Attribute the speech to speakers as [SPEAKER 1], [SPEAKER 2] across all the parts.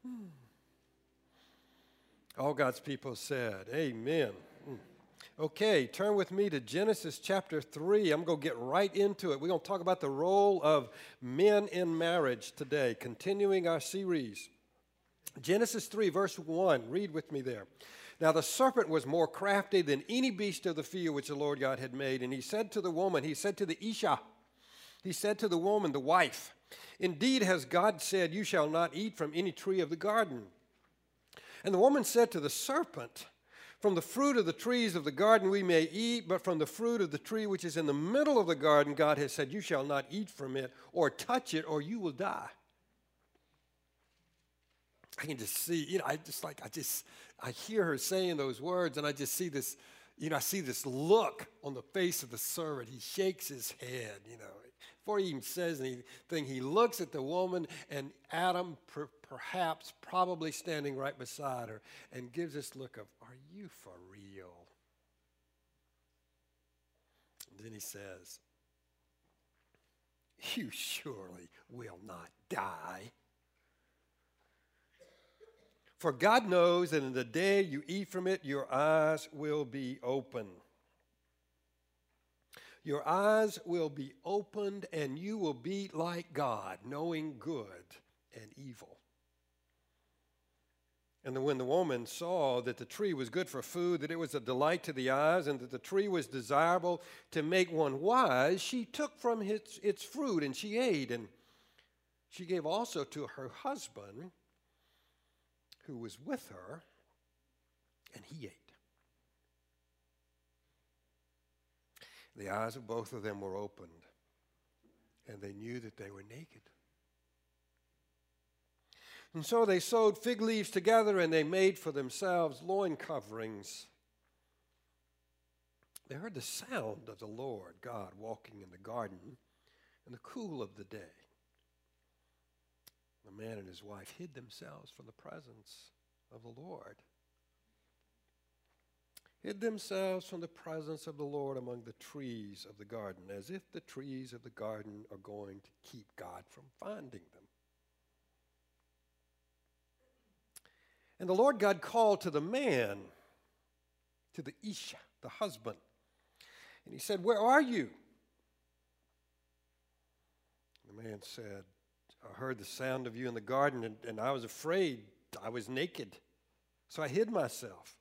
[SPEAKER 1] All God's people said, amen. Okay, turn with me to Genesis chapter 3. I'm going to get right into it. We're going to talk about the role of men in marriage today, continuing our series. Genesis 3, verse 1. Read with me there. Now the serpent was more crafty than any beast of the field which the Lord God had made. And he said to the woman, he said to the Isha, he said to the woman, the wife, indeed has God said, you shall not eat from any tree of the garden. And the woman said to the serpent, from the fruit of the trees of the garden we may eat, but from the fruit of the tree which is in the middle of the garden, God has said, you shall not eat from it or touch it, or you will die. I can just see, I hear her saying those words, and I just see this, I see this look on the face of the servant. He shakes his head, Before he even says anything, he looks at the woman, and Adam, perhaps, probably standing right beside her, and gives this look of, are you for real? And then he says, you surely will not die. For God knows that in the day you eat from it, your eyes will be open. Your eyes will be opened, and you will be like God, knowing good and evil. And when the woman saw that the tree was good for food, that it was a delight to the eyes, and that the tree was desirable to make one wise, she took from its fruit, and she ate. And she gave also to her husband, who was with her, and he ate. The eyes of both of them were opened, and they knew that they were naked. And so they sewed fig leaves together, and they made for themselves loin coverings. They heard the sound of the Lord God walking in the garden in the cool of the day. The man and his wife hid themselves from the presence of the Lord. Hid themselves from the presence of the Lord among the trees of the garden, as if the trees of the garden are going to keep God from finding them. And the Lord God called to the man, to the Isha, the husband, and he said, where are you? The man said, I heard the sound of you in the garden, and I was afraid. I was naked, so I hid myself.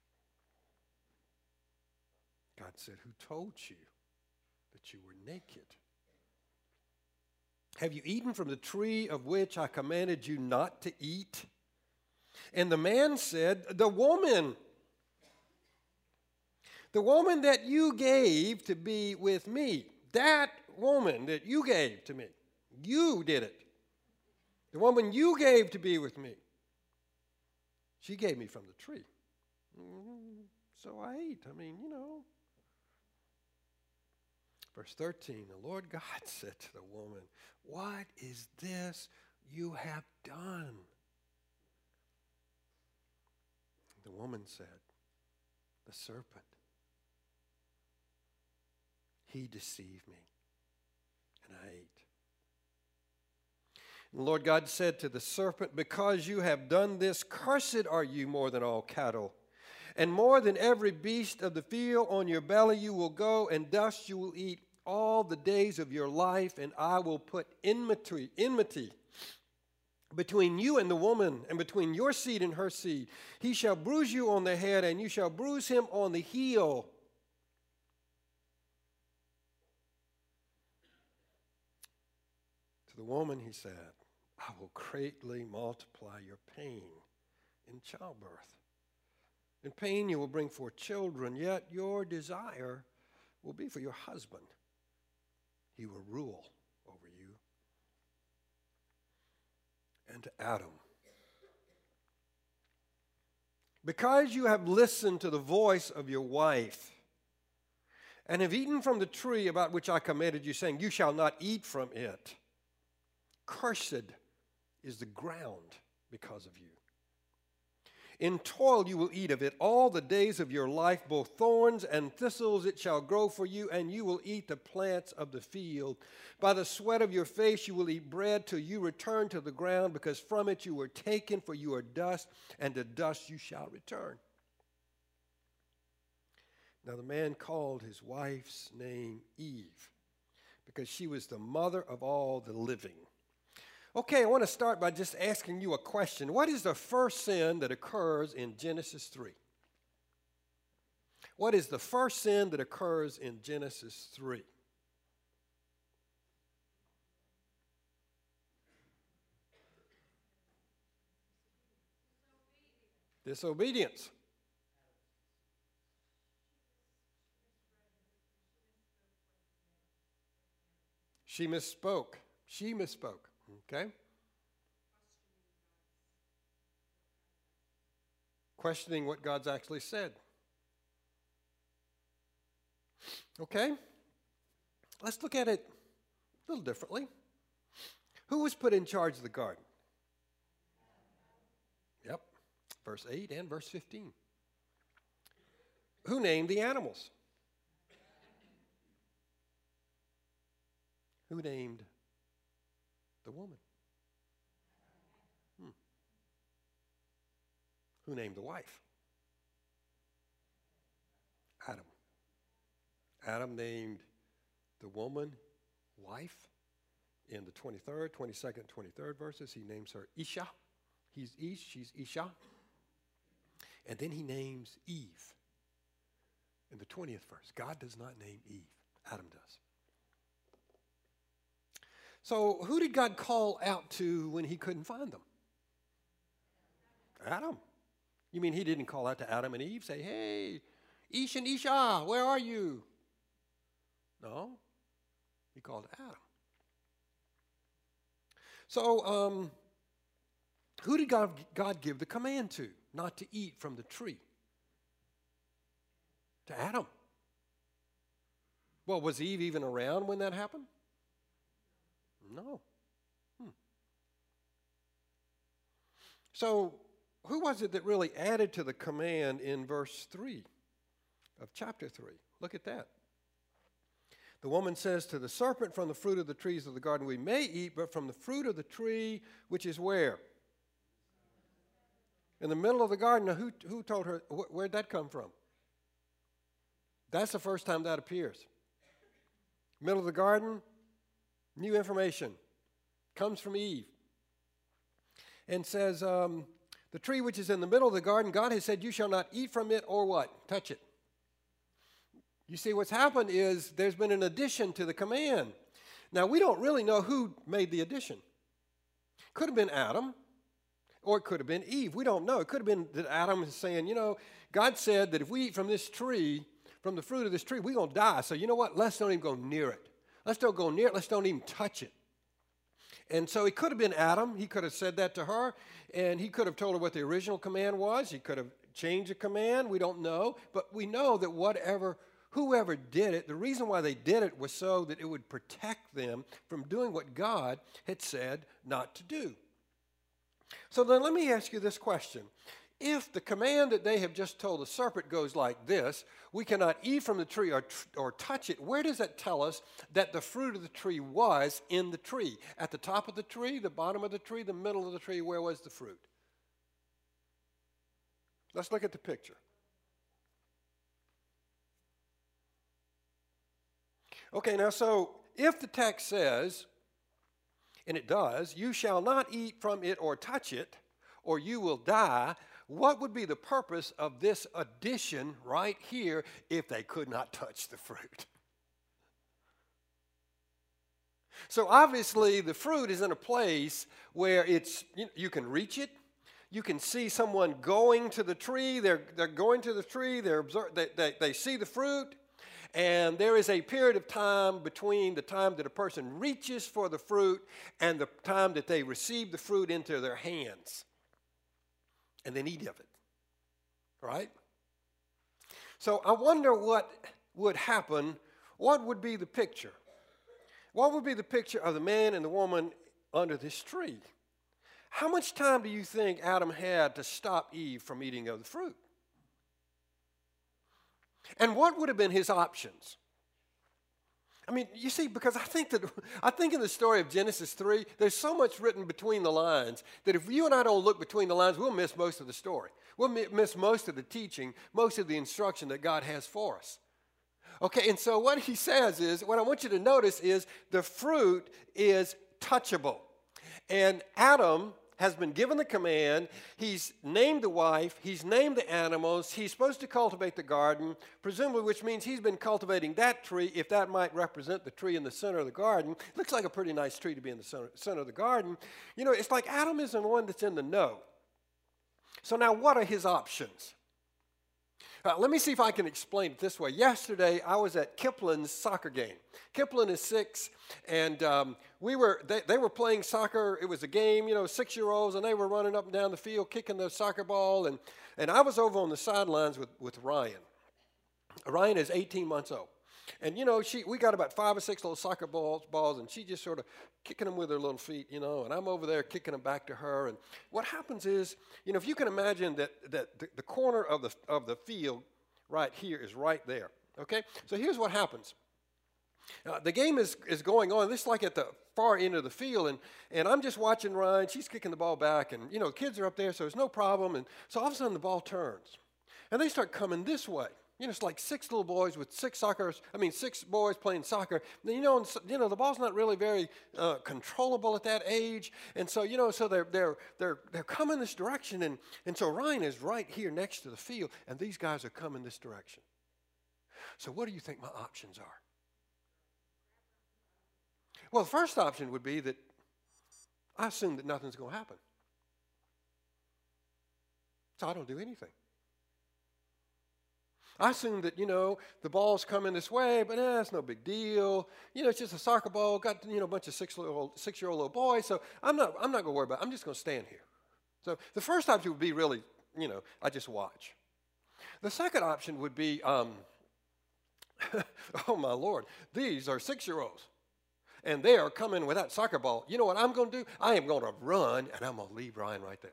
[SPEAKER 1] God said, who told you that you were naked? Have you eaten from the tree of which I commanded you not to eat? And the man said, the woman that you gave to be with me, that woman that you gave to me, you did it. The woman you gave to be with me, she gave me from the tree. So I ate. Verse 13, the Lord God said to the woman, what is this you have done? The woman said, the serpent, he deceived me, and I ate. And the Lord God said to the serpent, because you have done this, cursed are you more than all cattle, and more than every beast of the field. On your belly you will go, and dust you will eat all the days of your life, and I will put enmity between you and the woman, and between your seed and her seed. He shall bruise you on the head, and you shall bruise him on the heel. To the woman he said, I will greatly multiply your pain in childbirth. In pain you will bring forth children, yet your desire will be for your husband. He will rule over you. And to Adam, because you have listened to the voice of your wife, and have eaten from the tree about which I commanded you, saying, you shall not eat from it, cursed is the ground because of you. In toil you will eat of it all the days of your life. Both thorns and thistles it shall grow for you, and you will eat the plants of the field. By the sweat of your face you will eat bread till you return to the ground, because from it you were taken, for you are dust, and to dust you shall return. Now the man called his wife's name Eve, because she was the mother of all the living. Okay, I want to start by just asking you a question. What is the first sin that occurs in Genesis 3? What is the first sin that occurs in Genesis 3? Disobedience. She misspoke. She misspoke. Okay? Questioning what God's actually said. Okay? Let's look at it a little differently. Who was put in charge of the garden? Yep. Verse 8 and verse 15. Who named the animals? Who named the woman? Who named the wife? Adam. Adam named the woman wife in the 23rd, 22nd, 23rd verses. He names her Isha. He's Ish, she's Isha. And then he names Eve in the 20th verse. God does not name Eve. Adam does. So who did God call out to when he couldn't find them? Adam. You mean he didn't call out to Adam and Eve, say, hey, Ish and Isha, where are you? No, he called Adam. So who did God give the command to not to eat from the tree? To Adam. Well, was Eve even around when that happened? No. So, who was it that really added to the command in verse 3 of chapter 3? Look at that. The woman says to the serpent, from the fruit of the trees of the garden we may eat, but from the fruit of the tree, which is where? In the middle of the garden. Now, who told her? Where'd that come from? That's the first time that appears. Middle of the garden. New information comes from Eve and says, the tree which is in the middle of the garden, God has said, you shall not eat from it or what? Touch it. You see, what's happened is there's been an addition to the command. Now, we don't really know who made the addition. Could have been Adam, or it could have been Eve. We don't know. It could have been that Adam is saying, you know, God said that if we eat from this tree, from the fruit of this tree, we're going to die. So you know what? Let's don't even go near it. Let's don't go near it. Let's don't even touch it. And so it could have been Adam. He could have said that to her, and he could have told her what the original command was. He could have changed the command. We don't know. But we know that whoever did it, the reason why they did it was so that it would protect them from doing what God had said not to do. So then let me ask you this question. If the command that they have just told the serpent goes like this, we cannot eat from the tree or touch it, where does that tell us that the fruit of the tree was in the tree? At the top of the tree, the bottom of the tree, the middle of the tree, where was the fruit? Let's look at the picture. Okay, now so if the text says, and it does, you shall not eat from it or touch it, or you will die, what would be the purpose of this addition right here if they could not touch the fruit? So obviously the fruit is in a place where you can reach it. You can see someone going to the tree. They're going to the tree. They see the fruit. And there is a period of time between the time that a person reaches for the fruit and the time that they receive the fruit into their hands and then eat of it, right? So I wonder what would happen. What would be the picture? What would be the picture of the man and the woman under this tree? How much time do you think Adam had to stop Eve from eating of the fruit? And what would have been his options? I mean, you see, because I think in the story of Genesis 3, there's so much written between the lines that if you and I don't look between the lines, we'll miss most of the story. We'll miss most of the teaching, most of the instruction that God has for us. Okay, and so what he says is, what I want you to notice is the fruit is touchable. And Adam has been given the command. He's named the wife. He's named the animals. He's supposed to cultivate the garden, presumably, which means he's been cultivating that tree, if that might represent the tree in the center of the garden. Looks like a pretty nice tree to be in the center of the garden. You know, it's like Adam isn't the one that's in the know. So now what are his options? Let me see if I can explain it this way. Yesterday, I was at Kiplin's soccer game. Kiplin is 6, and they were playing soccer. It was a game, 6-year-olds, and they were running up and down the field, kicking the soccer ball, and I was over on the sidelines with Ryan. Ryan is 18 months old. And, we got about 5 or 6 little soccer balls, and she just sort of kicking them with her little feet, and I'm over there kicking them back to her. And what happens is, if you can imagine that the corner of the field right here is right there, okay? So here's what happens. The game is going on. This is like at the far end of the field, and I'm just watching Ryan. She's kicking the ball back, and, the kids are up there, so there's no problem. And so all of a sudden the ball turns, and they start coming this way. It's like 6 little boys with 6 boys playing soccer. The ball's not really very controllable at that age, and so so they're coming this direction, and so Ryan is right here next to the field, and these guys are coming this direction. So what do you think my options are? Well, the first option would be that I assume that nothing's going to happen, so I don't do anything. I assume that, the ball's coming this way, but it's no big deal. It's just a soccer ball, got, a bunch of 6-year-old little boys, so I'm not going to worry about it. I'm just going to stand here. So the first option would be really, I just watch. The second option would be, oh, my Lord, these are 6-year-olds, and they are coming with that soccer ball. You know what I'm going to do? I am going to run, and I'm going to leave Ryan right there.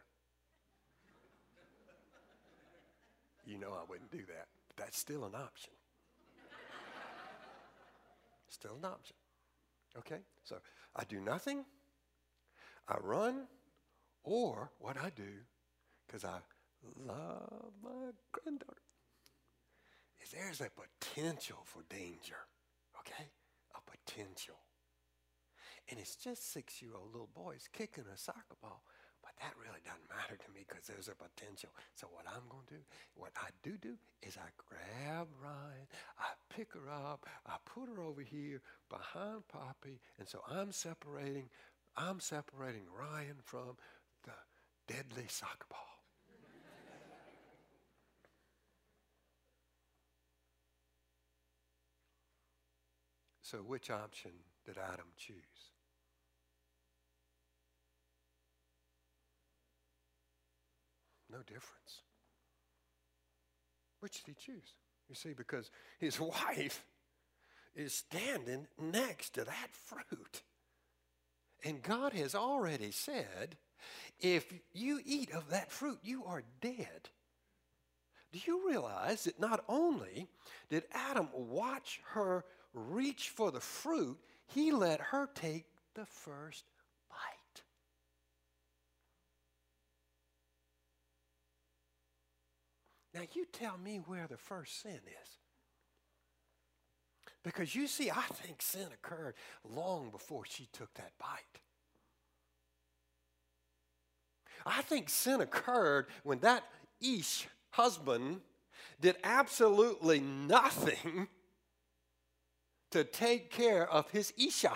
[SPEAKER 1] I wouldn't do that. That's still an option. Still an option. Okay? So I do nothing, I run, or what I do, because I love my granddaughter, is there's a potential for danger. Okay? A potential. And it's just 6-year-old little boys kicking a soccer ball. But that really doesn't matter to me because there's a potential. So what I'm going to do, what I do is I grab Ryan, I pick her up, I put her over here behind Poppy, and so I'm separating Ryan from the deadly soccer ball. So which option did Adam choose? No difference. Which did he choose? You see, because his wife is standing next to that fruit. And God has already said, if you eat of that fruit, you are dead. Do you realize that not only did Adam watch her reach for the fruit, he let her take the first bite. Now, you tell me where the first sin is. Because you see, I think sin occurred long before she took that bite. I think sin occurred when that Ish husband did absolutely nothing to take care of his Isha.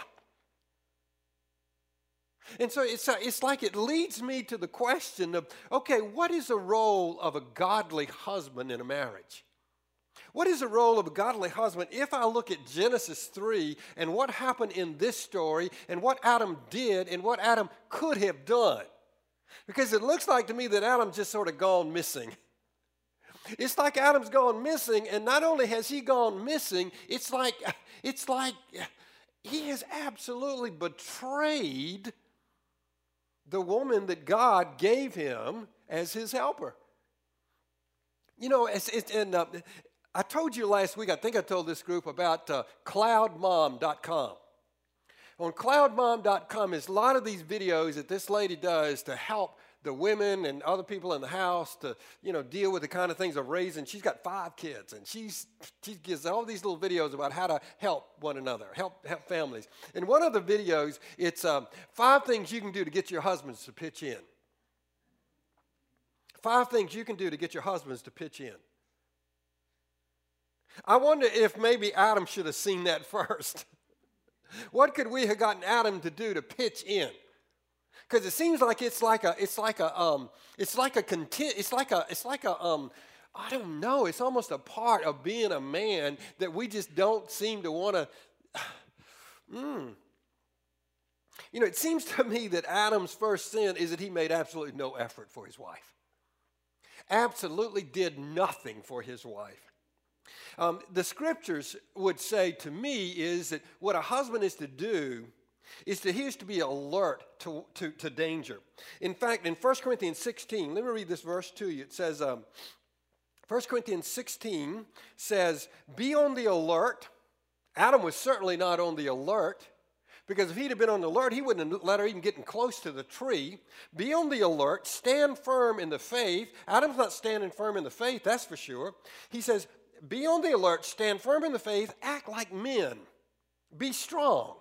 [SPEAKER 1] And so it's like it leads me to the question of, okay, what is the role of a godly husband in a marriage? What is the role of a godly husband if I look at Genesis 3 and what happened in this story and what Adam did and what Adam could have done? Because it looks like to me that Adam's just sort of gone missing. It's like Adam's gone missing, and not only has he gone missing, it's like he has absolutely betrayed the woman that God gave him as his helper. You know, I told you last week, I think I told this group about cloudmom.com. On cloudmom.com is a lot of these videos that this lady does to help the women and other people in the house to, deal with the kind of things of raising. She's got 5 kids, and she gives all these little videos about how to help one another, help families. In one of the videos, it's 5 things you can do to get your husbands to pitch in. 5 things you can do to get your husbands to pitch in. I wonder if maybe Adam should have seen that first. What could we have gotten Adam to do to pitch in? Because it seems like I don't know, it's almost a part of being a man that we just don't seem to want to. It seems to me that Adam's first sin is that he made absolutely no effort for his wife. Absolutely did nothing for his wife. The scriptures would say to me is that what a husband is to do is he is to be alert to danger. In fact, in 1 Corinthians 16, let me read this verse to you. It says, 1 Corinthians 16 says, be on the alert. Adam was certainly not on the alert, because if he'd have been on the alert, he wouldn't have let her even get close to the tree. Be on the alert, stand firm in the faith. Adam's not standing firm in the faith, that's for sure. He says, be on the alert, stand firm in the faith, act like men. Be strong.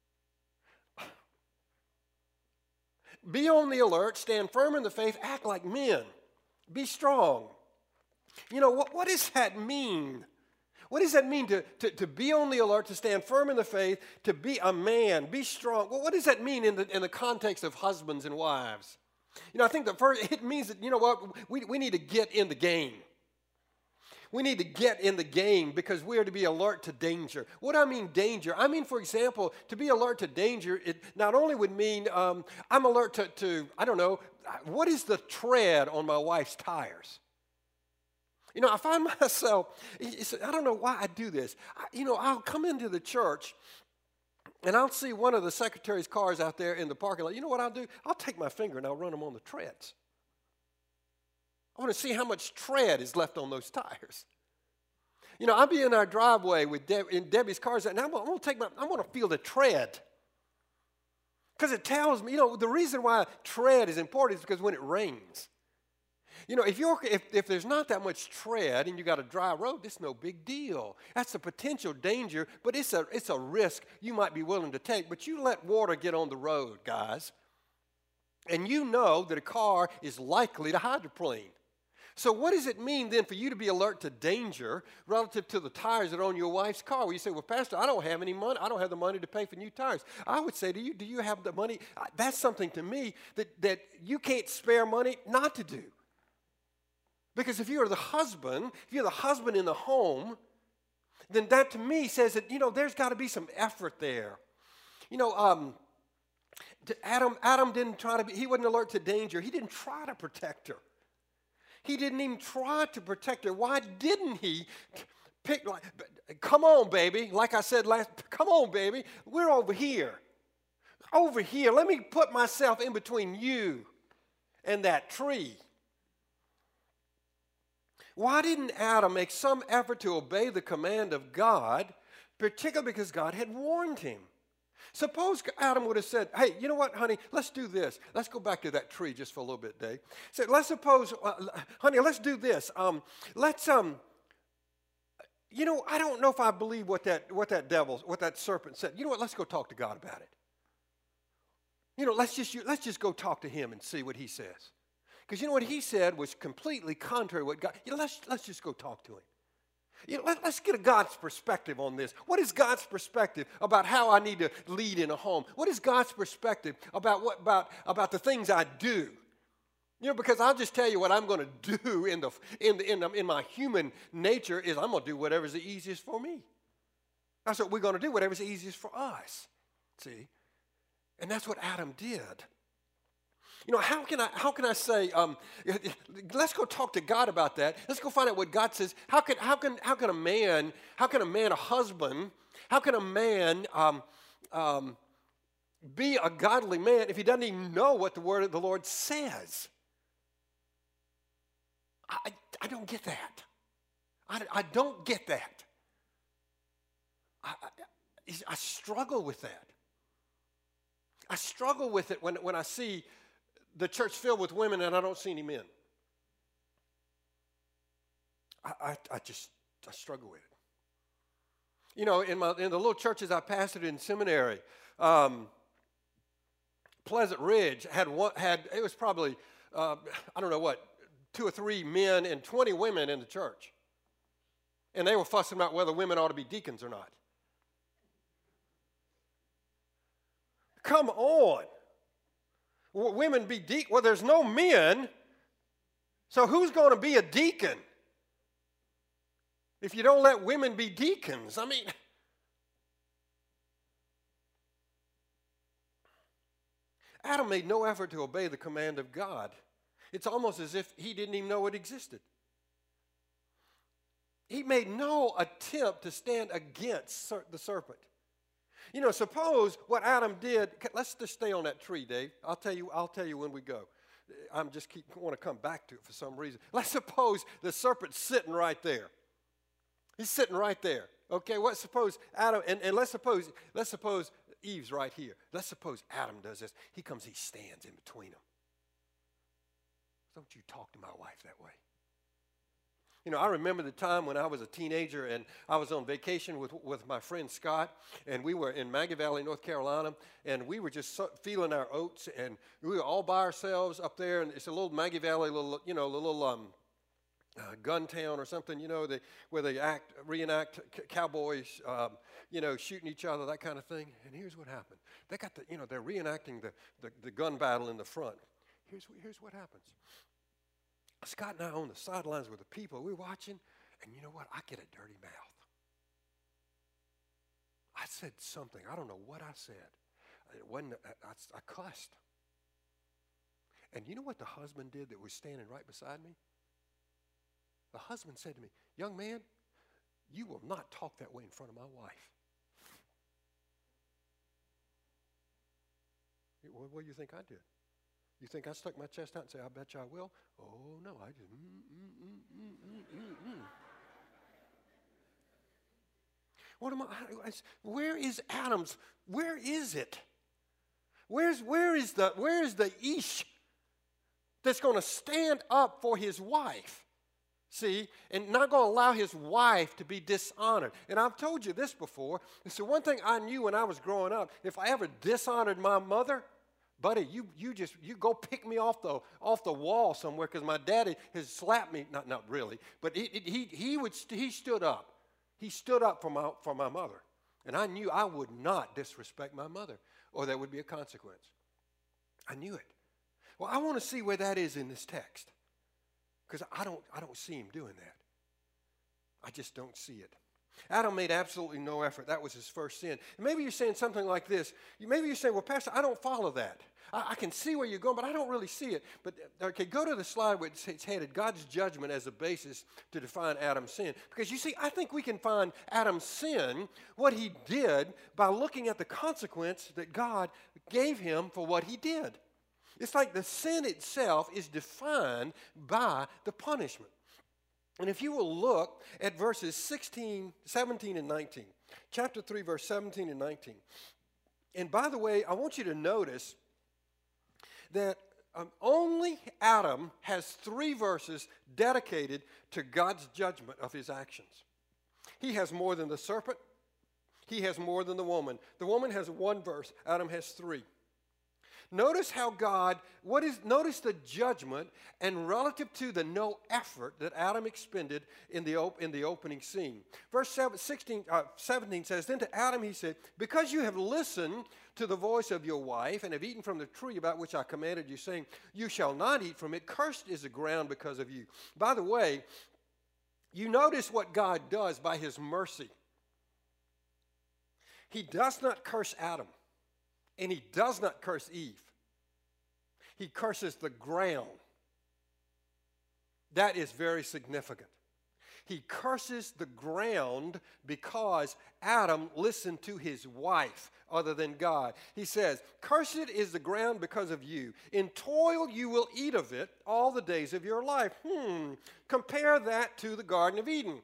[SPEAKER 1] Be on the alert, stand firm in the faith, act like men. Be strong. What does that mean? What does that mean to be on the alert, to stand firm in the faith, to be a man, be strong? Well, what does that mean in the context of husbands and wives? I think it means that, we need to get in the game. We need to get in the game because we are to be alert to danger. What do I mean danger? I mean, for example, to be alert to danger, it not only would mean I'm alert to, I don't know, what is the tread on my wife's tires? I find myself, I don't know why I do this. I'll come into the church and I'll see one of the secretary's cars out there in the parking lot. You know what I'll do? I'll take my finger and I'll run them on the treads. I want to see how much tread is left on those tires. I'll be in our driveway with in Debbie's cars, and I'm going to feel the tread. Because it tells me, the reason why tread is important is because when it rains. If there's not that much tread and you got a dry road, it's no big deal. That's a potential danger, but it's a risk you might be willing to take. But you let water get on the road, guys, and you know that a car is likely to hydroplane. So what does it mean then for you to be alert to danger relative to the tires that are on your wife's car? Well, you say, well, Pastor, I don't have any money. I don't have the money to pay for new tires. I would say to you, do you have the money? That's something to me that you can't spare money not to do. Because if you're the husband in the home, then that to me says that, there's got to be some effort there. Adam didn't he wasn't alert to danger. He didn't try to protect her. He didn't even try to protect her. Why didn't he come on, baby, like I said come on, baby, we're over here. Over here, let me put myself in between you and that tree. Why didn't Adam make some effort to obey the command of God, particularly because God had warned him? Suppose Adam would have said, hey, you know what, honey, let's do this. Let's go back to that tree just for a little bit, Dave. So let's suppose, honey, let's do this. I don't know if I believe what that serpent said. You know what, let's go talk to God about it. Let's just go talk to him and see what he says. Because what he said was completely contrary to what God, let's just go talk to him. Let's get a God's perspective on this. What is God's perspective about how I need to lead in a home? What is God's perspective about the things I do? Because I'll just tell you what I'm going to do in my human nature is I'm going to do whatever's the easiest for me. That's what we're going to do, whatever's the easiest for us. See? And that's what Adam did. How can I say, let's go talk to God about that. Let's go find out what God says. How can a man, a husband, how can a man be a godly man if he doesn't even know what the word of the Lord says? I don't get that. I don't get that. I struggle with that. I struggle with it when I see the church filled with women and I don't see any men. I struggle with it. You know, in the little churches I pastored in seminary, Pleasant Ridge had it was probably I don't know what, 2 or 3 men and 20 women in the church, and they were fussing about whether women ought to be deacons or not. Come on, women be deacons? Well, there's no men, so who's going to be a deacon if you don't let women be deacons? I mean, Adam made no effort to obey the command of God. It's almost as if he didn't even know it existed. He made no attempt to stand against the serpent. You know, suppose what Adam did. Let's just stay on that tree, Dave. I'll tell you when we go. I'm just want to come back to it for some reason. Let's suppose the serpent's sitting right there. He's sitting right there. Okay, suppose Adam, and let's suppose Eve's right here. Let's suppose Adam does this. He comes, he stands in between them. Don't you talk to my wife that way. You know, I remember the time when I was a teenager and I was on vacation with my friend Scott, and we were in Maggie Valley, North Carolina, and we were just feeling our oats, and we were all by ourselves up there, and it's a little Maggie Valley, gun town or something, where they reenact cowboys, shooting each other, that kind of thing. And here's what happened. They got they're reenacting the gun battle in the front. Here's what happens. Scott and I on the sidelines with the people, we're watching, and you know what? I get a dirty mouth. I said something. I don't know what I said. It wasn't. I cussed. And you know what the husband did that was standing right beside me? The husband said to me, "Young man, you will not talk that way in front of my wife." What do you think I did? You think I stuck my chest out and said, "I bet you I will"? Oh, no, I just, What am I? Where is Adam's? Where is it? Where is the ish that's going to stand up for his wife? See, and not going to allow his wife to be dishonored. And I've told you this before. It's the one thing I knew when I was growing up. If I ever dishonored my mother, buddy, you go pick me off the wall somewhere, because my daddy has slapped me. Not really, but he stood up. He stood up for my mother, and I knew I would not disrespect my mother, or there would be a consequence. I knew it. Well, I want to see where that is in this text, because I don't see him doing that. I just don't see it. Adam made absolutely no effort. That was his first sin. And maybe you're saying something like this. Maybe you're saying, "Well, Pastor, I don't follow that. I can see where you're going, but I don't really see it." But, okay, go to the slide where it's headed, God's judgment as a basis to define Adam's sin. Because, you see, I think we can find Adam's sin, what he did, by looking at the consequence that God gave him for what he did. It's like the sin itself is defined by the punishment. And if you will look at verses 17 and 19, chapter 3, verse 17 and 19. And by the way, I want you to notice that only Adam has 3 verses dedicated to God's judgment of his actions. He has more than the serpent. He has more than the woman. The woman has 1 verse. Adam has 3. Notice how notice the judgment and relative to the no effort that Adam expended in the opening scene. Verse 17 says, "Then to Adam he said, because you have listened to the voice of your wife and have eaten from the tree about which I commanded you, saying, you shall not eat from it, cursed is the ground because of you." By the way, you notice what God does by his mercy. He does not curse Adam. And he does not curse Eve. He curses the ground. That is very significant. He curses the ground because Adam listened to his wife other than God. He says, "Cursed is the ground because of you. In toil you will eat of it all the days of your life." Compare that to the Garden of Eden.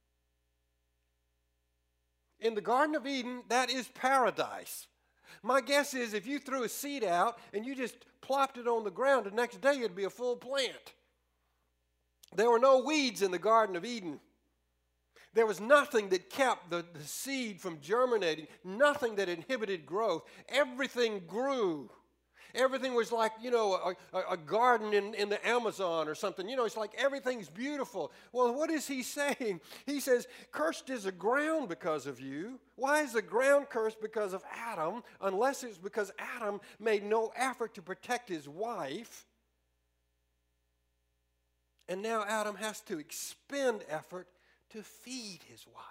[SPEAKER 1] In the Garden of Eden, that is paradise. My guess is if you threw a seed out and you just plopped it on the ground, the next day it'd be a full plant. There were no weeds in the Garden of Eden. There was nothing that kept the seed from germinating, nothing that inhibited growth. Everything grew. Everything was like, a garden in the Amazon or something. It's like everything's beautiful. Well, what is he saying? He says, "Cursed is the ground because of you." Why is the ground cursed? Because of Adam, unless it's because Adam made no effort to protect his wife. And now Adam has to expend effort to feed his wife.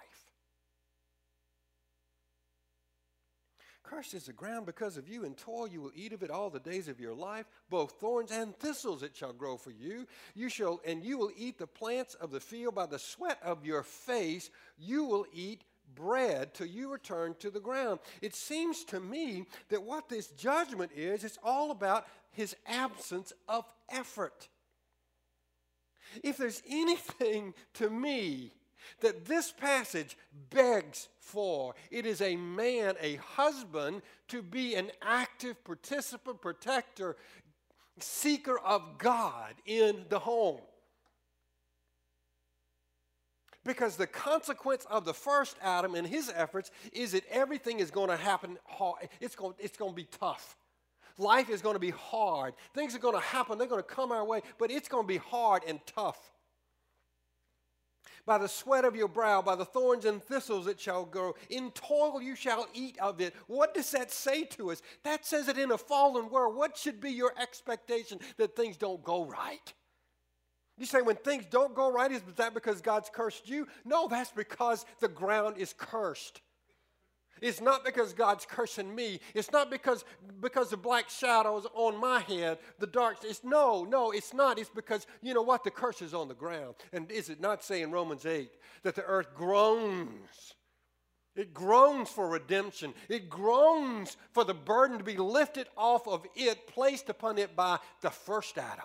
[SPEAKER 1] "Cursed is the ground because of you. In toil you will eat of it all the days of your life. Both thorns and thistles it shall grow for you. You will eat the plants of the field. By the sweat of your face you will eat bread till you return to the ground." It seems to me that what this judgment is, it's all about his absence of effort. If there's anything to me that this passage begs for, it is a man, a husband, to be an active participant, protector, seeker of God in the home. Because the consequence of the first Adam and his efforts is that everything is going to happen hard. It's going to be tough. Life is going to be hard. Things are going to happen. They're going to come our way, but it's going to be hard and tough. "By the sweat of your brow, by the thorns and thistles it shall grow. In toil you shall eat of it." What does that say to us? That says that in a fallen world, what should be your expectation? That things don't go right. You say, when things don't go right, is that because God's cursed you? No, that's because the ground is cursed. It's not because God's cursing me. It's not because the black shadows on my head, the dark. No, it's not. It's because, the curse is on the ground. And is it not saying in Romans 8 that the earth groans? It groans for redemption. It groans for the burden to be lifted off of it, placed upon it by the first Adam.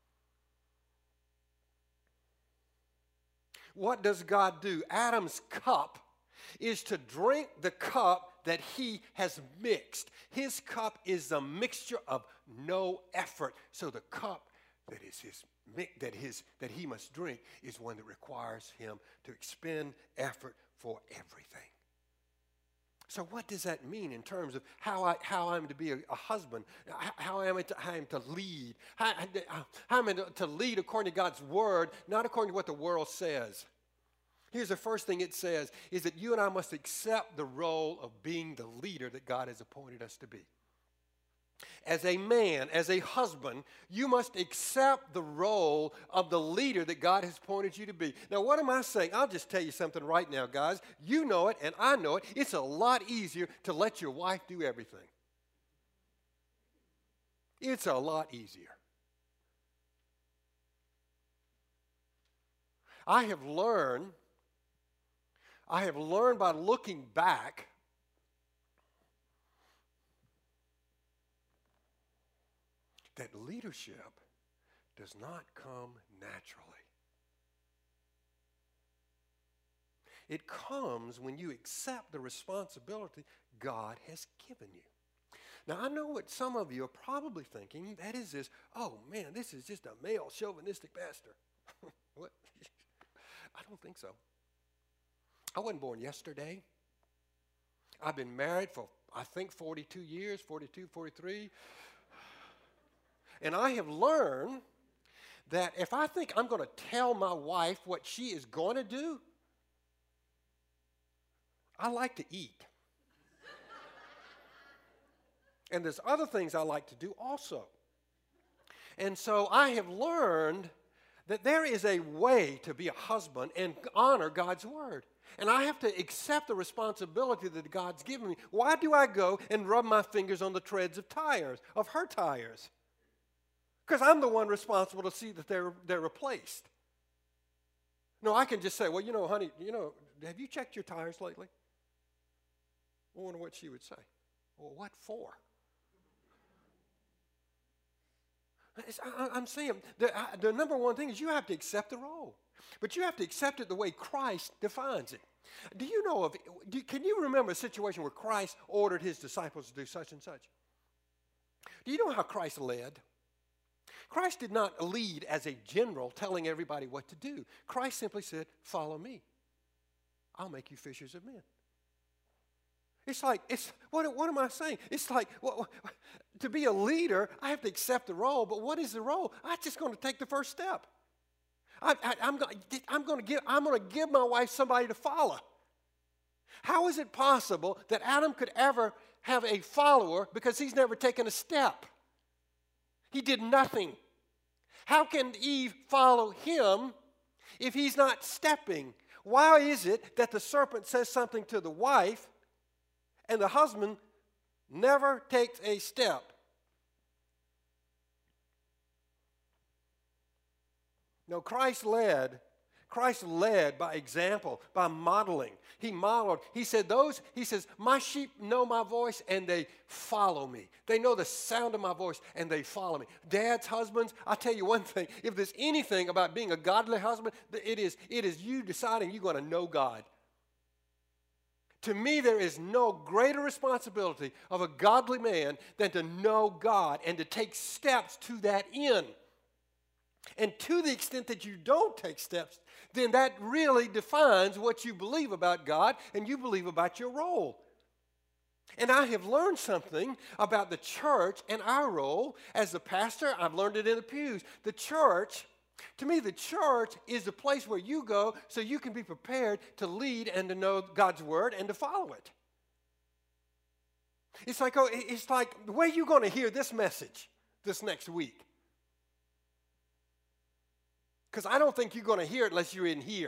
[SPEAKER 1] What does God do? Adam's cup is to drink the cup that he has mixed. His cup is a mixture of no effort. So the cup that he must drink is one that requires him to expend effort for everything. So what does that mean in terms of how I'm to be a husband, how I am to lead, how I'm to lead according to God's word, not according to what the world says? Here's the first thing it says, is that you and I must accept the role of being the leader that God has appointed us to be. As a man, as a husband, you must accept the role of the leader that God has appointed you to be. Now, what am I saying? I'll just tell you something right now, guys. You know it, and I know it. It's a lot easier to let your wife do everything. It's a lot easier. I have learned by looking back that leadership does not come naturally. It comes when you accept the responsibility God has given you. Now, I know what some of you are probably thinking. That is this, oh man, this is just a male chauvinistic pastor. What? I don't think so. I wasn't born yesterday. I've been married for, I think, 42 years, 42, 43. And I have learned that if I think I'm going to tell my wife what she is going to do, I like to eat. And there's other things I like to do also. And so I have learned that there is a way to be a husband and honor God's word. And I have to accept the responsibility that God's given me. Why do I go and rub my fingers on the treads of her tires? Because I'm the one responsible to see that they're replaced. No, I can just say, well, honey, have you checked your tires lately? I wonder what she would say. Well, what for? I'm saying the number one thing is you have to accept the role. But you have to accept it the way Christ defines it. Do you know can you remember a situation where Christ ordered his disciples to do such and such? Do you know how Christ led? Christ did not lead as a general telling everybody what to do. Christ simply said, follow me. I'll make you fishers of men. What am I saying? It's like, to be a leader, I have to accept the role, but what is the role? I'm just going to take the first step. I'm going to give my wife somebody to follow. How is it possible that Adam could ever have a follower because he's never taken a step? He did nothing. How can Eve follow him if he's not stepping? Why is it that the serpent says something to the wife and the husband never takes a step? No, Christ led by example, by modeling. He modeled. He said, my sheep know my voice and they follow me. They know the sound of my voice and they follow me. Dads, husbands, I'll tell you one thing. If there's anything about being a godly husband, it is you deciding you're going to know God. To me, there is no greater responsibility of a godly man than to know God and to take steps to that end. And to the extent that you don't take steps, then that really defines what you believe about God and you believe about your role. And I have learned something about the church and our role. As the pastor, I've learned it in the pews. To me, the church is the place where you go so you can be prepared to lead and to know God's word and to follow it. It's like the way you're going to hear this message this next week. Because I don't think you're going to hear it unless you're in here.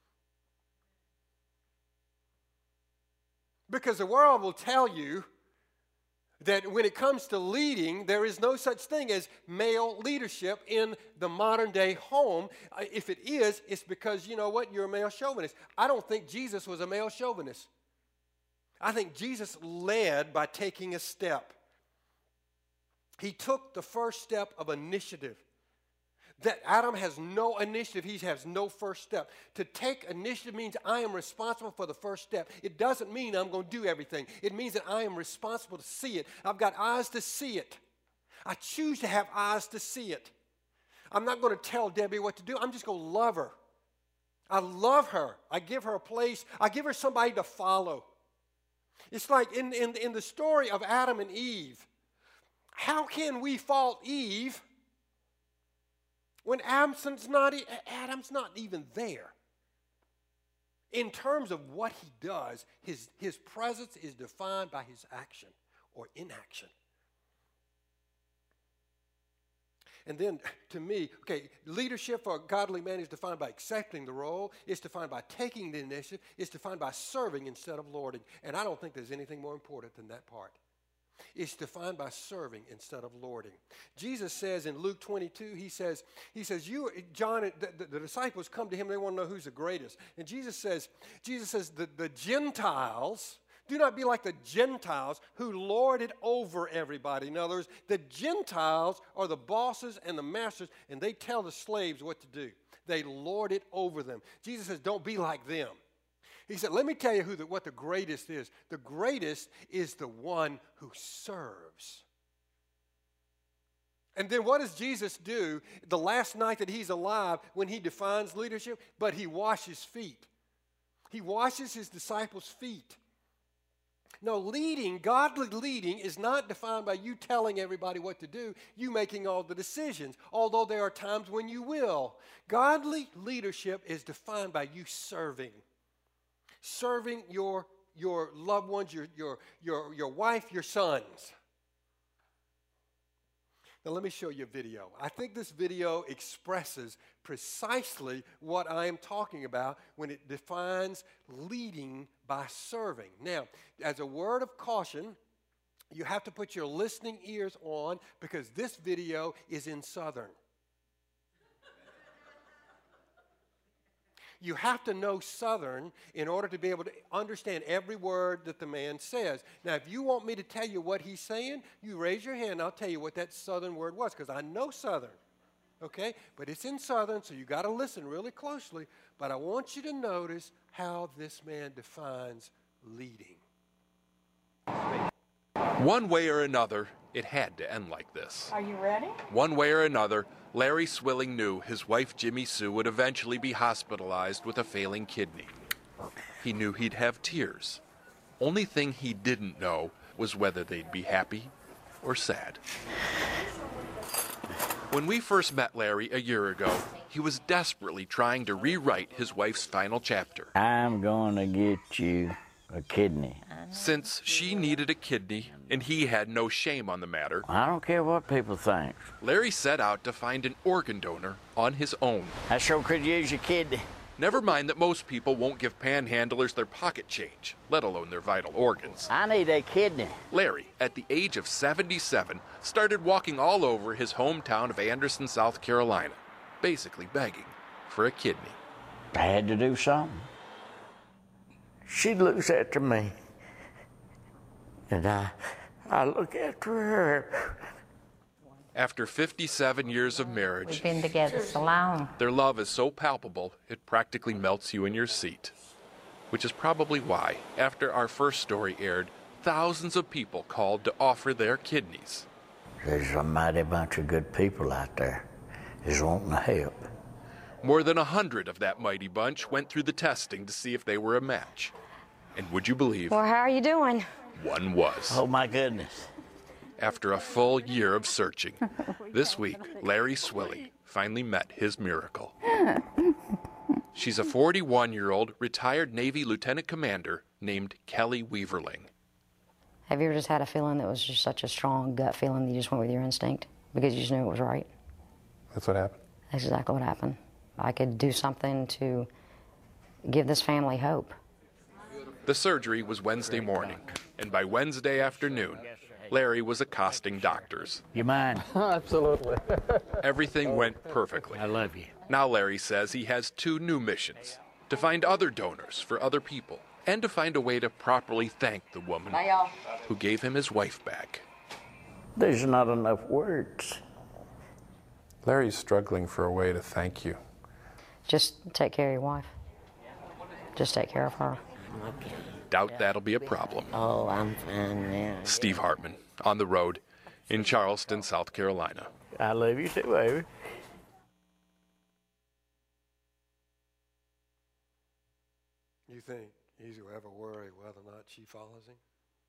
[SPEAKER 1] Because the world will tell you that when it comes to leading, there is no such thing as male leadership in the modern day home. If it is, it's because, you know what, you're a male chauvinist. I don't think Jesus was a male chauvinist. I think Jesus led by taking a step. He took the first step of initiative. That Adam has no initiative. He has no first step. To take initiative means I am responsible for the first step. It doesn't mean I'm going to do everything. It means that I am responsible to see it. I've got eyes to see it. I choose to have eyes to see it. I'm not going to tell Debbie what to do. I'm just going to love her. I love her. I give her a place. I give her somebody to follow. It's like in the story of Adam and Eve. How can we fault Eve when Adam's not even there? In terms of what he does, his presence is defined by his action or inaction. And then, to me, leadership for a godly man is defined by accepting the role. It's defined by taking the initiative. It's defined by serving instead of lording. And I don't think there's anything more important than that part. It's defined by serving instead of lording. Jesus says in Luke 22, he says, John, the disciples come to him, they want to know who's the greatest. And Jesus says, the Gentiles, do not be like the Gentiles who lord it over everybody. In other words, the Gentiles are the bosses and the masters, and they tell the slaves what to do. They lord it over them. Jesus says, don't be like them. He said, let me tell you what the greatest is. The greatest is the one who serves. And then what does Jesus do the last night that he's alive when he defines leadership? But he washes feet. He washes his disciples' feet. No, godly leading is not defined by you telling everybody what to do, you making all the decisions, although there are times when you will. Godly leadership is defined by you serving. Serving your loved ones, your wife, your sons. Now let me show you a video. I think this video expresses precisely what I am talking about when it defines leading by serving. Now, as a word of caution, you have to put your listening ears on because this video is in Southern. You have to know Southern in order to be able to understand every word that the man says. Now, if you want me to tell you what he's saying, you raise your hand, and I'll tell you what that Southern word was, because I know Southern. Okay? But it's in Southern, so you got to listen really closely. But I want you to notice how this man defines leading.
[SPEAKER 2] One way or another, it had to end like this.
[SPEAKER 3] Are you ready?
[SPEAKER 2] One way or another, Larry Swilling knew his wife Jimmy Sue would eventually be hospitalized with a failing kidney. He knew he'd have tears. Only thing he didn't know was whether they'd be happy or sad. When we first met Larry a year ago, he was desperately trying to rewrite his wife's final chapter.
[SPEAKER 4] I'm going to get you a kidney.
[SPEAKER 2] Since she needed a kidney and he had no shame on the matter,
[SPEAKER 4] I don't care what people think.
[SPEAKER 2] Larry set out to find an organ donor on his own.
[SPEAKER 4] I sure could use your kidney.
[SPEAKER 2] Never mind that most people won't give panhandlers their pocket change, let alone their vital organs.
[SPEAKER 4] I need a kidney.
[SPEAKER 2] Larry, at the age of 77, started walking all over his hometown of Anderson, South Carolina, basically begging for a kidney.
[SPEAKER 4] I had to do something. She looks after me, and I look after her.
[SPEAKER 2] After 57 years of marriage,
[SPEAKER 3] We've been together so long.
[SPEAKER 2] their love is so palpable it practically melts you in your seat. Which is probably why, after our first story aired, thousands of people called to offer their kidneys.
[SPEAKER 4] There's a mighty bunch of good people out there who's wanting to help.
[SPEAKER 2] More than 100 of that mighty bunch went through the testing to see if they were a match. And would you believe,
[SPEAKER 3] Well, how are you doing?
[SPEAKER 2] one was.
[SPEAKER 4] Oh, my goodness.
[SPEAKER 2] After a full year of searching, this week, Larry Swilling finally met his miracle. She's a 41-year-old retired Navy lieutenant commander named Kelly Weaverling.
[SPEAKER 5] Have you ever just had a feeling that was just such a strong gut feeling that you just went with your instinct because you just knew it was right?
[SPEAKER 6] That's what happened.
[SPEAKER 5] That's exactly what happened. I could do something to give this family hope.
[SPEAKER 2] The surgery was Wednesday morning, and by Wednesday afternoon, Larry was accosting doctors.
[SPEAKER 4] You mind?
[SPEAKER 6] Absolutely.
[SPEAKER 2] Everything went perfectly.
[SPEAKER 4] I love you.
[SPEAKER 2] Now Larry says he has two new missions: to find other donors for other people, and to find a way to properly thank the woman who gave him his wife back.
[SPEAKER 4] There's not enough words.
[SPEAKER 6] Larry's struggling for a way to thank you.
[SPEAKER 5] Just take care of your wife. Just take care of her.
[SPEAKER 2] Doubt that'll be a problem.
[SPEAKER 4] Oh, I'm fine now.
[SPEAKER 2] Steve Hartman, on the road in Charleston, South Carolina.
[SPEAKER 4] I love you too, baby.
[SPEAKER 1] You think he's going to ever worry whether or not she follows him?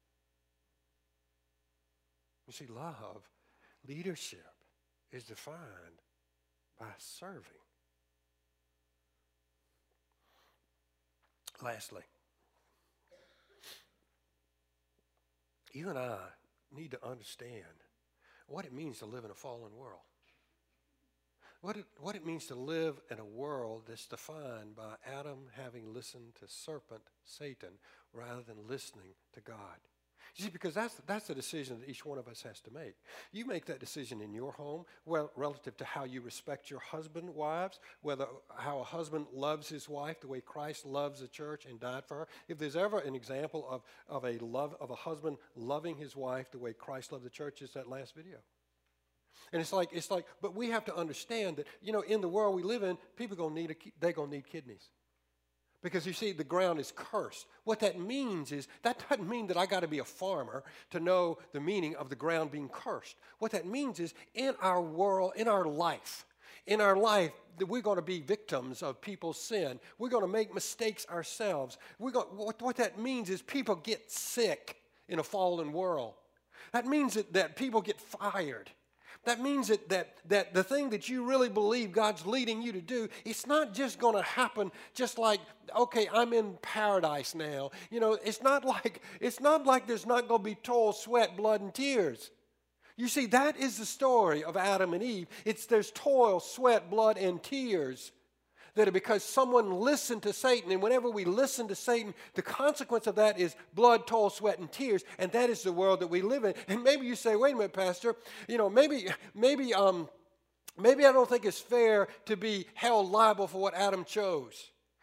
[SPEAKER 1] You see, love, leadership, is defined by serving. Lastly, you and I need to understand what it means to live in a fallen world. What it means to live in a world that's defined by Adam having listened to serpent, Satan, rather than listening to God. You see, because that's the decision that each one of us has to make. You make that decision in your home, well, relative to how you respect your husband, wives, whether how a husband loves his wife the way Christ loves the church and died for her. If there's ever an example of a husband loving his wife the way Christ loved the church, it's that last video. And it's like, but we have to understand that, in the world we live in, people they're gonna need kidneys. Because you see, the ground is cursed. What that means is, that doesn't mean that I got to be a farmer to know the meaning of the ground being cursed. What that means is, in our world, in our life, that we're going to be victims of people's sin. We're going to make mistakes ourselves. What that means is people get sick in a fallen world. That means that people get fired. That means that the thing that you really believe God's leading you to do, it's not just going to happen just like, okay, I'm in paradise now. It's not like there's not going to be toil, sweat, blood, and tears. You see, that is the story of Adam and Eve. There's toil, sweat, blood, and tears. That are because someone listened to Satan, and whenever we listen to Satan, the consequence of that is blood, toil, sweat, and tears, and that is the world that we live in. And maybe you say, wait a minute, Pastor, maybe I don't think it's fair to be held liable for what Adam chose.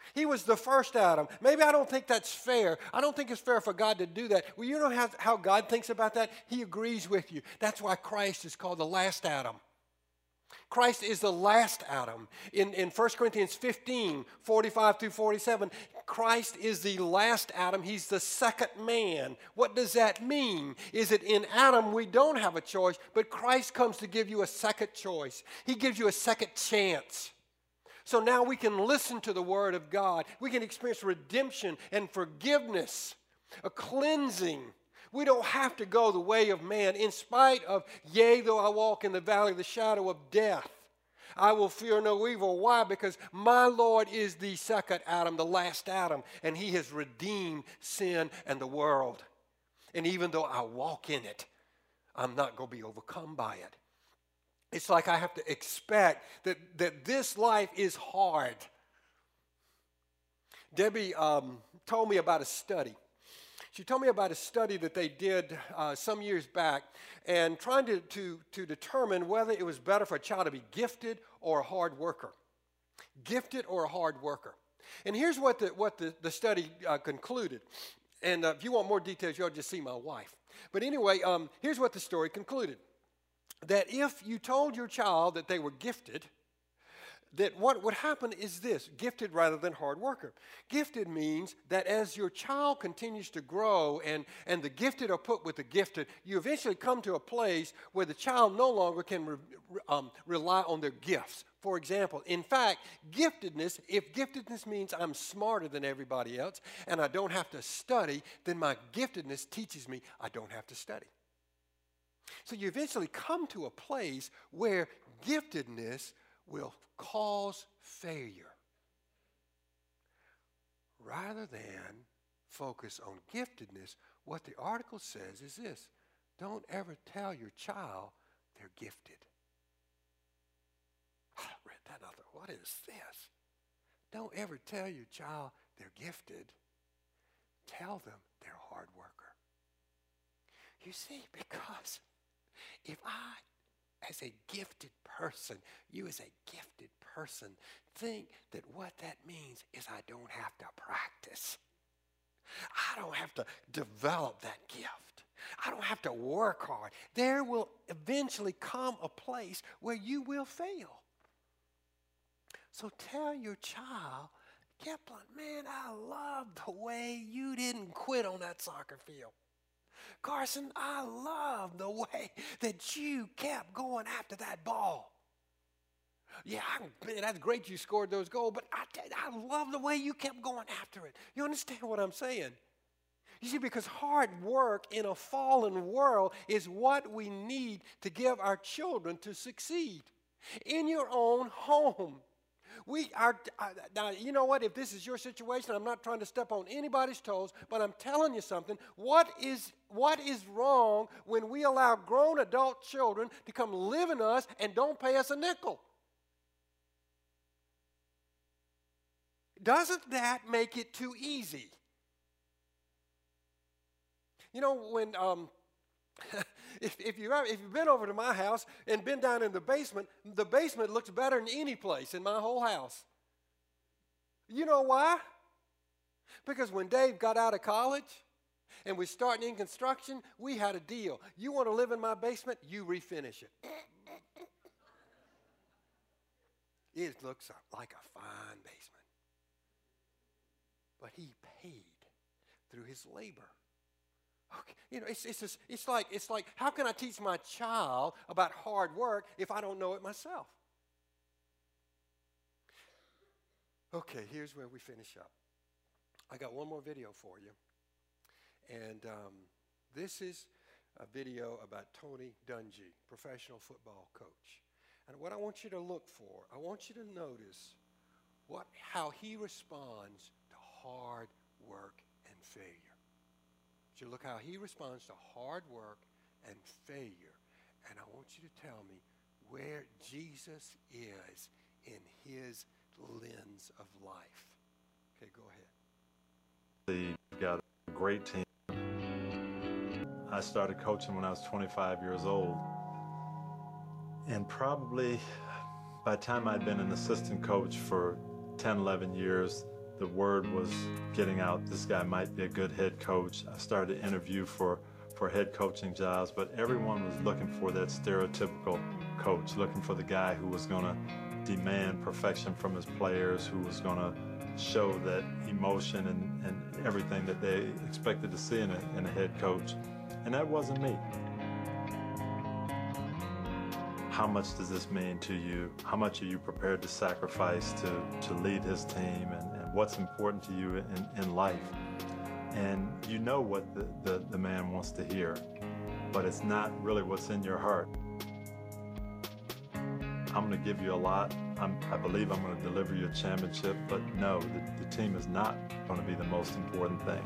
[SPEAKER 1] He was the first Adam. Maybe I don't think that's fair. I don't think it's fair for God to do that. Well, you know how God thinks about that? He agrees with you. That's why Christ is called the last Adam. Christ is the last Adam. In 1 Corinthians 15, 45 through 47, Christ is the last Adam. He's the second man. What does that mean? Is it in Adam we don't have a choice, but Christ comes to give you a second choice. He gives you a second chance. So now we can listen to the Word of God. We can experience redemption and forgiveness, a cleansing. We don't have to go the way of man. In spite of, yea, though I walk in the valley of the shadow of death, I will fear no evil. Why? Because my Lord is the second Adam, the last Adam, and He has redeemed sin and the world. And even though I walk in it, I'm not going to be overcome by it. It's like I have to expect that this life is hard. Debbie told me about a study. She told me about a study that they did some years back and trying to determine whether it was better for a child to be gifted or a hard worker. Gifted or a hard worker. And here's what the study concluded. And if you want more details, you'll just see my wife. But anyway, here's what the story concluded. That if you told your child that they were gifted, that what would happen is this, gifted rather than hard worker. Gifted means that as your child continues to grow and the gifted are put with the gifted, you eventually come to a place where the child no longer can rely on their gifts. For example, in fact, giftedness, if giftedness means I'm smarter than everybody else and I don't have to study, then my giftedness teaches me I don't have to study. So you eventually come to a place where giftedness will cause failure. Rather than focus on giftedness, what the article says is this: don't ever tell your child they're gifted. I read that and I thought, what is this? Don't ever tell your child they're gifted. Tell them they're a hard worker. You see, because if I, as a gifted person, you as a gifted person, think that what that means is I don't have to practice. I don't have to develop that gift. I don't have to work hard. There will eventually come a place where you will fail. So tell your child, Kepler, man, I love the way you didn't quit on that soccer field. Carson, I love the way that you kept going after that ball. Yeah, man, that's great you scored those goals, but I love the way you kept going after it. You understand what I'm saying? You see, because hard work in a fallen world is what we need to give our children to succeed. In your own home. Now, you know what? If this is your situation, I'm not trying to step on anybody's toes, but I'm telling you something. What is wrong when we allow grown adult children to come live in us and don't pay us a nickel? Doesn't that make it too easy? You know, when if you've been over to my house and been down in the basement looks better than any place in my whole house. You know why? Because when Dave got out of college and was starting in construction, we had a deal. You want to live in my basement? You refinish it. It looks like a fine basement. But he paid through his labor. Okay. You know, it's like how can I teach my child about hard work if I don't know it myself? Okay, here's where we finish up. I got one more video for you. And this is a video about Tony Dungy, professional football coach. And what I want you to look for, I want you to notice how he responds to hard work and failure. So look how he responds to hard work and failure. And I want you to tell me where Jesus is in his lens of life. Okay, go ahead.
[SPEAKER 7] We've got a great team. I started coaching when I was 25 years old. And probably by the time I'd been an assistant coach for 10, 11 years, the word was getting out, this guy might be a good head coach. I started to interview for head coaching jobs, but everyone was looking for that stereotypical coach, looking for the guy who was going to demand perfection from his players, who was going to show that emotion and everything that they expected to see in a head coach. And that wasn't me. How much does this mean to you? How much are you prepared to sacrifice to lead his team, and what's important to you in life? And you know what the man wants to hear, but it's not really what's in your heart. I'm going to give you a lot. I believe I'm going to deliver you a championship, but no, the team is not going to be the most important thing.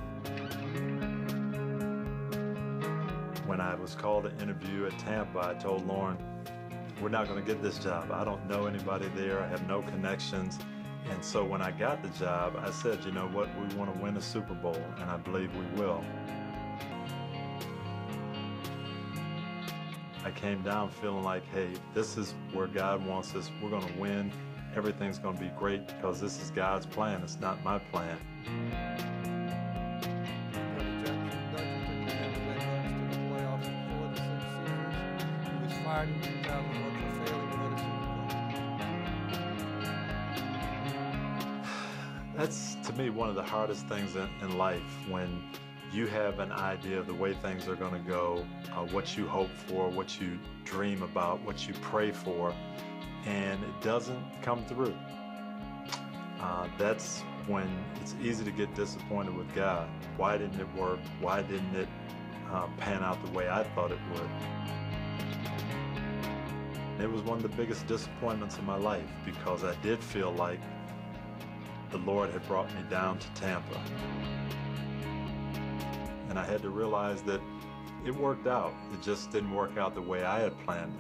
[SPEAKER 7] When I was called to interview at Tampa, I told Lauren, we're not going to get this job. I don't know anybody there. I have no connections. And so when I got the job, I said, you know what, we want to win a Super Bowl, and I believe we will. I came down feeling like, hey, this is where God wants us. We're going to win. Everything's going to be great because this is God's plan. It's not my plan. That's, to me, one of the hardest things in life, when you have an idea of the way things are going to go, what you hope for, what you dream about, what you pray for, and it doesn't come through. That's when it's easy to get disappointed with God. Why didn't it work? Why didn't it pan out the way I thought it would? It was one of the biggest disappointments in my life, because I did feel like the Lord had brought me down to Tampa. And I had to realize that it worked out. It just didn't work out the way I had planned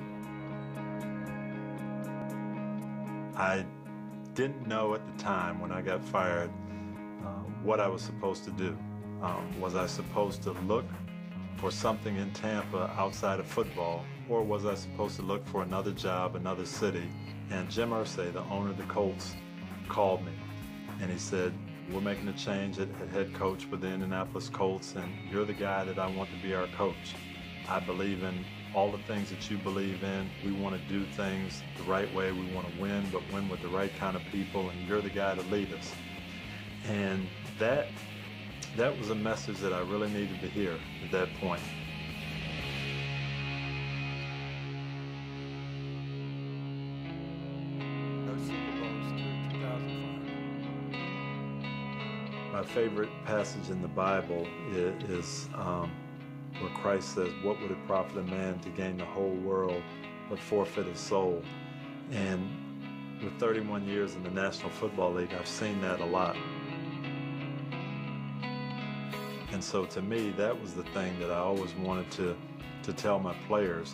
[SPEAKER 7] it. I didn't know at the time when I got fired what I was supposed to do. Was I supposed to look for something in Tampa outside of football, or was I supposed to look for another job, another city? And Jim Irsay, the owner of the Colts, called me, and he said, we're making a change at head coach with the Indianapolis Colts, and you're the guy that I want to be our coach. I believe in all the things that you believe in. We want to do things the right way. We want to win, but win with the right kind of people, and you're the guy to lead us. And that was a message that I really needed to hear at that point.
[SPEAKER 1] No Super Bowls through 2005.
[SPEAKER 7] My favorite passage in the Bible is where Christ says, what would it profit a man to gain the whole world but forfeit his soul? And with 31 years in the National Football League, I've seen that a lot. And so to me, that was the thing that I always wanted to tell my players.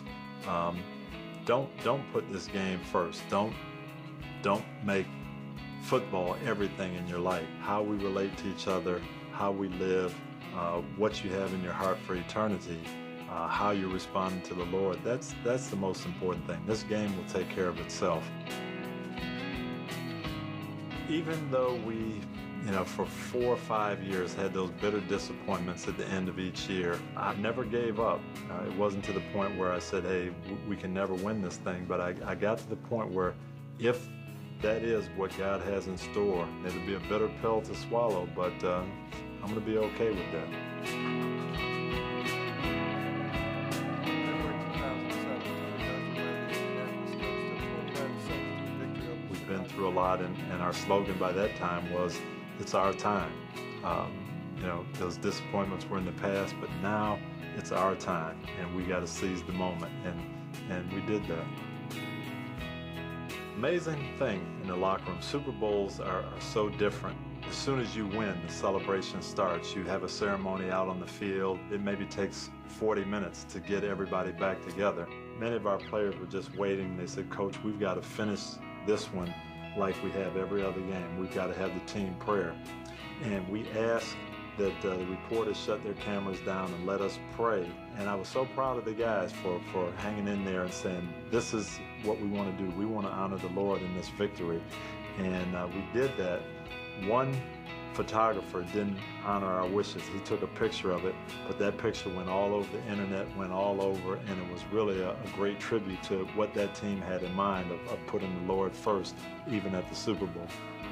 [SPEAKER 7] Don't put this game first. Don't make football everything in your life. How we relate to each other, how we live, what you have in your heart for eternity, how you're responding to the Lord. That's the most important thing. This game will take care of itself. Even though we, for 4 or 5 years had those bitter disappointments at the end of each year, I never gave up. It wasn't to the point where I said, hey, we can never win this thing, but I got to the point where if that is what God has in store, it'll be a bitter pill to swallow, but I'm going to be okay with that. We've been through a lot, and our slogan by that time was, it's our time. Those disappointments were in the past, but now it's our time, and we got to seize the moment, and we did that. Amazing thing in the locker room. Super Bowls are so different. As soon as you win, the celebration starts. You have a ceremony out on the field. It maybe takes 40 minutes to get everybody back together. Many of our players were just waiting. They said, Coach, we've got to finish this one like we have every other game. We've got to have the team prayer. And we asked that the reporters shut their cameras down and let us pray. And I was so proud of the guys for hanging in there and saying, this is what we want to do. We want to honor the Lord in this victory. And we did that. One photographer didn't honor our wishes. He took a picture of it, but that picture went all over the internet, went all over, and it was really a great tribute to what that team had in mind of putting the Lord first, even at the Super Bowl.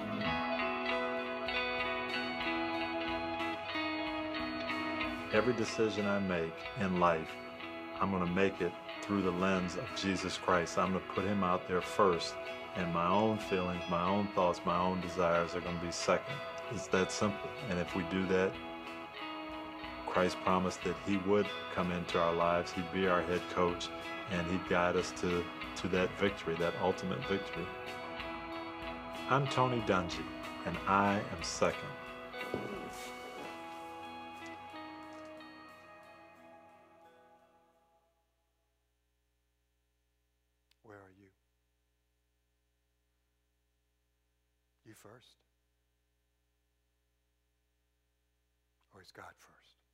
[SPEAKER 7] Every decision I make in life, I'm going to make it through the lens of Jesus Christ. I'm going to put him out there first, and my own feelings, my own thoughts, my own desires are going to be second. It's that simple. And if we do that, Christ promised that he would come into our lives, he'd be our head coach, and he'd guide us to that victory, that ultimate victory. I'm Tony Dungy, and I am second.
[SPEAKER 1] Where are you? You first? Or is God first?